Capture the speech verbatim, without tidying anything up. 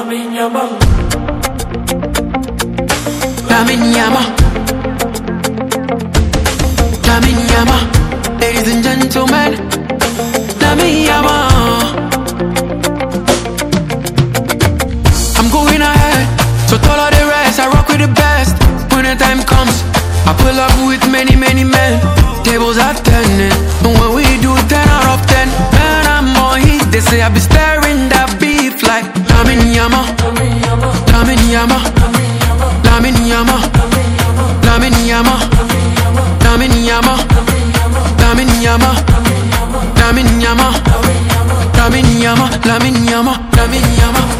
Lamin Yama, Lamin Yama, Lamin Yama, ladies and gentlemen, Lamin Yama. I'm going ahead, so tell all the rest, I rock with the best. When the time comes, I pull up with many, many men. Tables are turning, and when we do ten out of ten, man, I'm on heat. They say I be staring that beef like Lamin Yama, Lamin Yama, Lamin Yama, Lamin Yama, Lamin Yama, Lamin Yama, Lamin Yama, Lamin Yama, Lamin Yama, Lamin Yama.